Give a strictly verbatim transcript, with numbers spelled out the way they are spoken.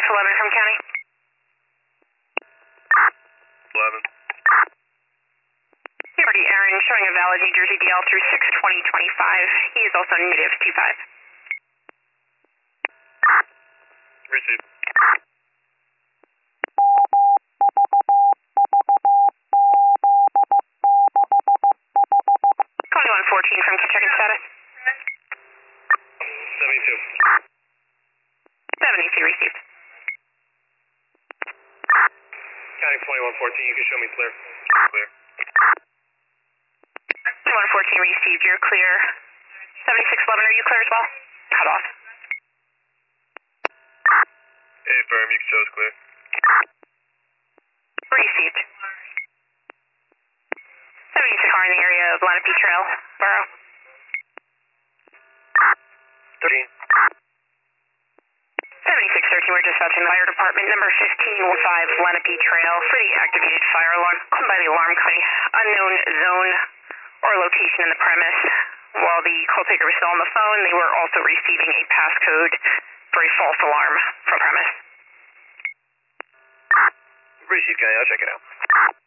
eleven from county. eleven. Liberty Aaron showing a valid New Jersey D L through six twenty twenty-five. He is also native two five. Received. twenty-one fourteen from Kentucky status. seventy-two. seventy-two received. County twenty-one fourteen, you can show me clear. Clear. twenty-one fourteen received, you're clear. seventy-six eleven, are you clear as well? Cut off. Hey, firm, you can show us clear. Received. seventy-six are in the area of Lenape Trail, Borough. thirteen. seventy-six thirteen, we're dispatching the fire department, number fifteen oh five Lenape Trail for the activated fire alarm caused by the alarm company. Unknown zone or location in the premise. While the call taker was still on the phone, they were also receiving a passcode for a false alarm from premise. Received, County, I'll check it out.